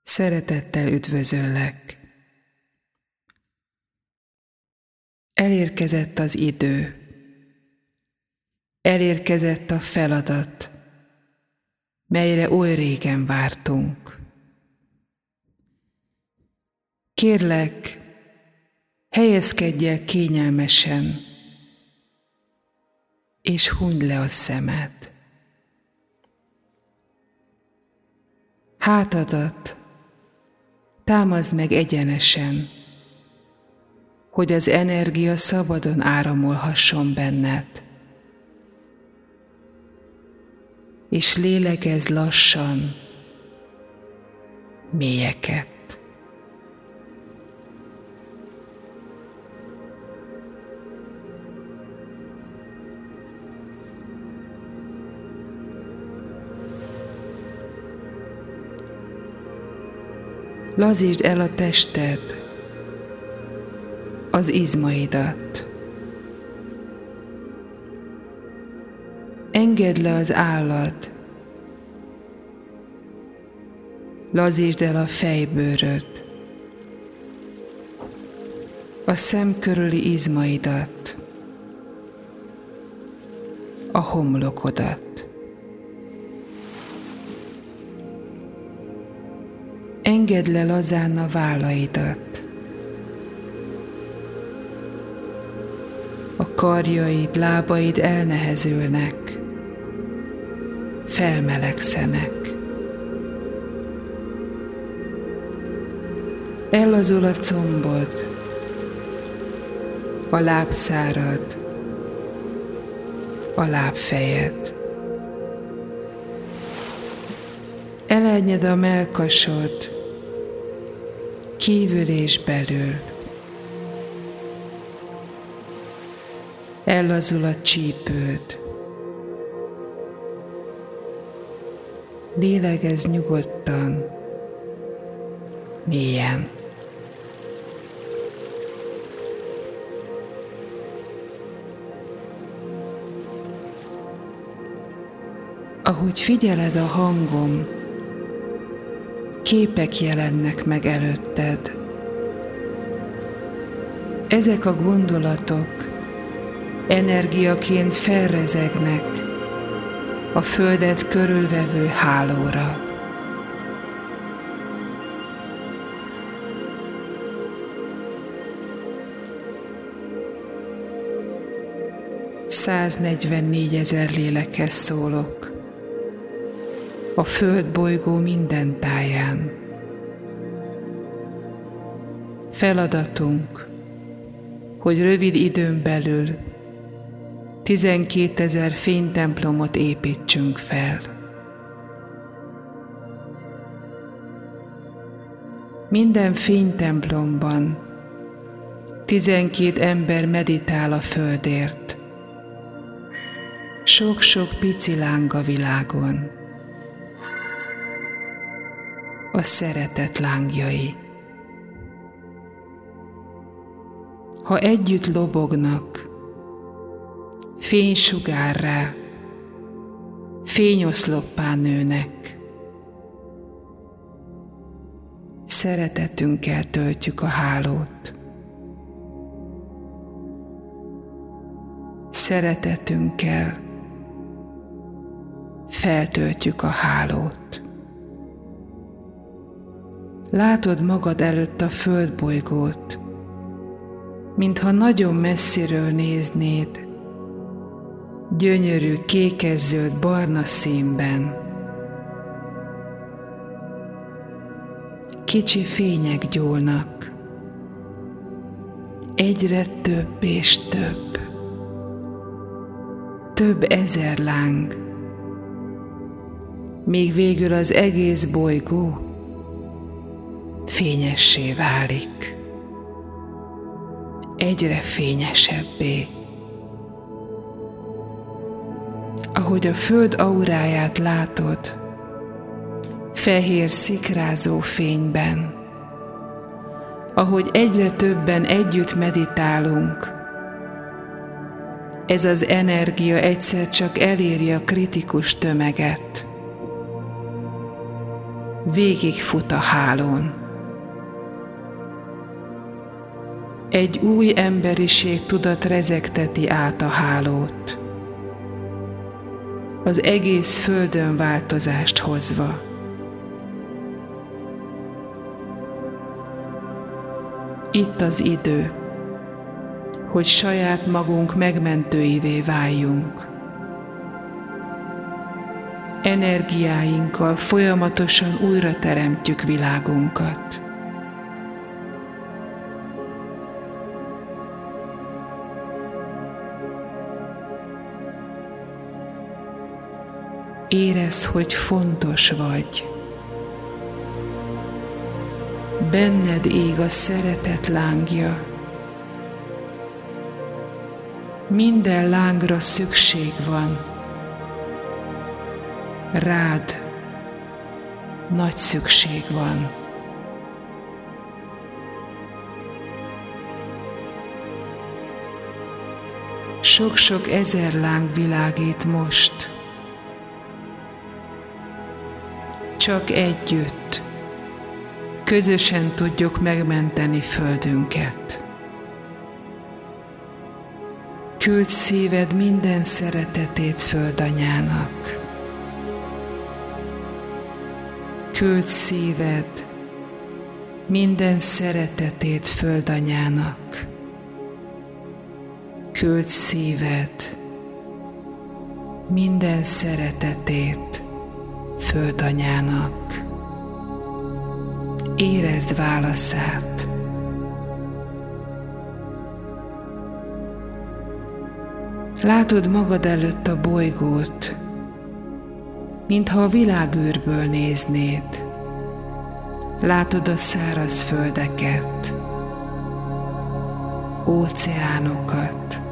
Szeretettel üdvözöllek. Elérkezett az idő. Elérkezett a feladat, melyre oly régen vártunk. Kérlek, helyezkedj el kényelmesen, és hunyd le a szemed. Hátadat támaszd meg egyenesen, hogy az energia szabadon áramolhasson benned. És lélegezz lassan mélyeket. Lazítsd el a tested, az izmaidat. Engedd le az állad. Lazítsd el a fejbőröd, a szem körüli izmaidat, a homlokodat. Engedd le lazán a vállaidat. A karjaid, lábaid elnehezülnek, felmelegszenek. Ellazul a combod, a lábszárad, a lábfejed. Elernyed a mellkasod, kívül és belül. Ellazul a csípőd. Lélegezz nyugodtan, mélyen. Ahogy figyeled a hangom, képek jelennek meg előtted. Ezek a gondolatok energiaként felrezegnek a földet körülvevő hálóra. $144,000 lélekhez szólok a földbolygó minden táján. Feladatunk, hogy rövid időn belül 12,000 fénytemplomot építsünk fel. Minden fénytemplomban 12 ember meditál a földért. Sok-sok pici láng a világon. A szeretet lángjai. Ha együtt lobognak, fénysugárrá, fényoszloppá nőnek, szeretetünkkel töltjük a hálót. Szeretetünkkel feltöltjük a hálót. Látod magad előtt a földbolygót, mintha nagyon messziről néznéd, gyönyörű kékes-zöld barna színben. Kicsi fények gyúlnak, egyre több és több. Több ezer láng, míg végül az egész bolygó fényessé válik, egyre fényesebbé. Ahogy a föld auráját látod, fehér szikrázó fényben, ahogy egyre többen együtt meditálunk, ez az energia egyszer csak eléri a kritikus tömeget. végigfut a hálón. Egy új emberiség tudat rezegteti át a hálót, az egész földön változást hozva. Itt az idő, hogy saját magunk megmentőivé váljunk. Energiáinkkal folyamatosan újra teremtjük világunkat. Érezd, hogy fontos vagy. Benned ég a szeretet lángja. Minden lángra szükség van. Rád nagy szükség van. Sok-sok ezer láng világít most. Csak együtt, közösen tudjuk megmenteni földünket. Küld szíved minden szeretetét Földanyának. Küld szíved minden szeretetét Földanyának. Küld szíved minden szeretetét Földanyának. Érezd válaszát. Látod magad előtt a bolygót, mintha a világűrből néznéd. Látod a száraz földeket, óceánokat,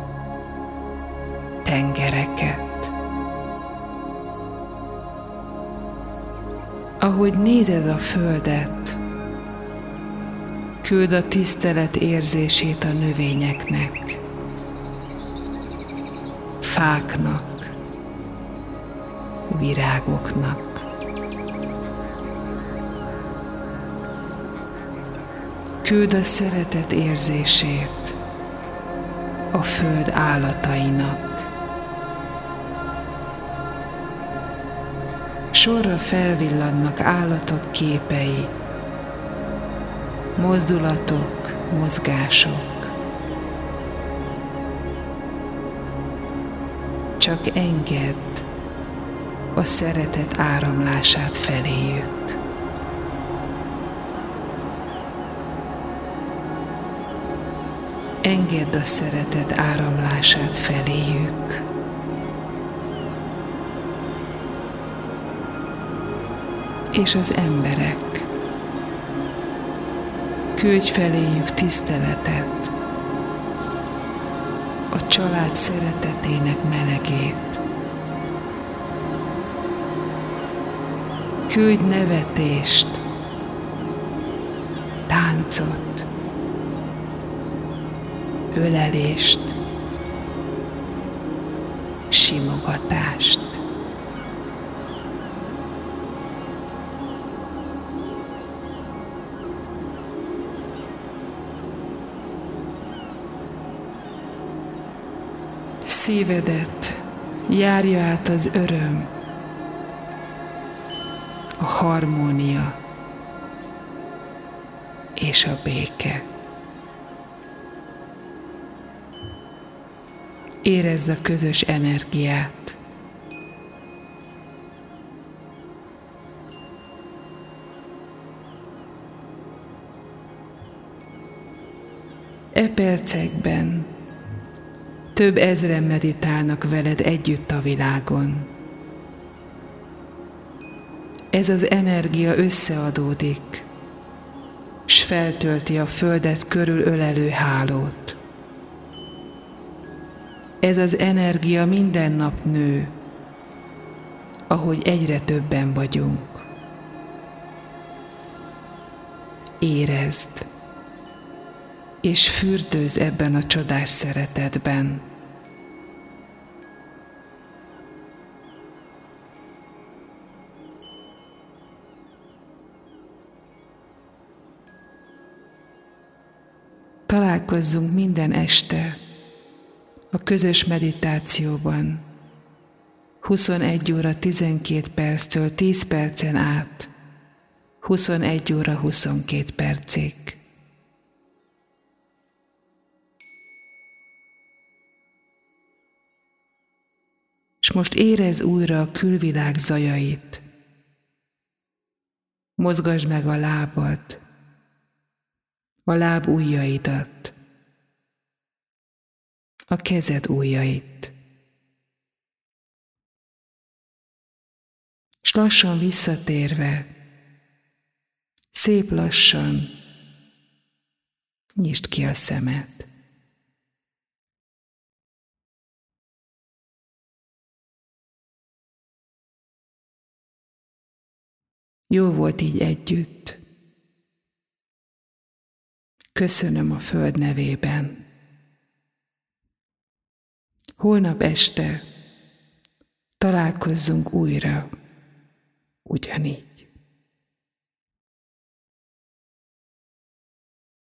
tengereket. Ahogy nézed a földet, küld a tisztelet érzését a növényeknek, fáknak, virágoknak. Küld a szeretet érzését a föld állatainak. Sorra felvillannak állatok képei, mozdulatok, mozgások. Csak engedd a szeretet áramlását feléjük. Engedd a szeretet áramlását feléjük. És az emberek, küldj feléjük tiszteletet, a család szeretetének melegét. Küldj nevetést, táncot, ölelést, simogatást. Szívedet járja át az öröm, a harmónia és a béke. Érezd a közös energiát. E percekben több ezren meditálnak veled együtt a világon. Ez az energia összeadódik, s feltölti a földet körül ölelő hálót. Ez az energia minden nap nő, ahogy egyre többen vagyunk. Érezd, és fürdőzz ebben a csodás szeretetben. Találkozzunk minden este a közös meditációban, 21 óra 12 perctől 10 percen át, 21 óra 22 percig. És most érezd újra a külvilág zajait. Mozgasd meg a lábad, a láb ujjaidat, a kezed ujjait. És lassan visszatérve, szép lassan nyisd ki a szemed. Jó volt így együtt. Köszönöm a Föld nevében. Holnap este találkozzunk újra, ugyanígy.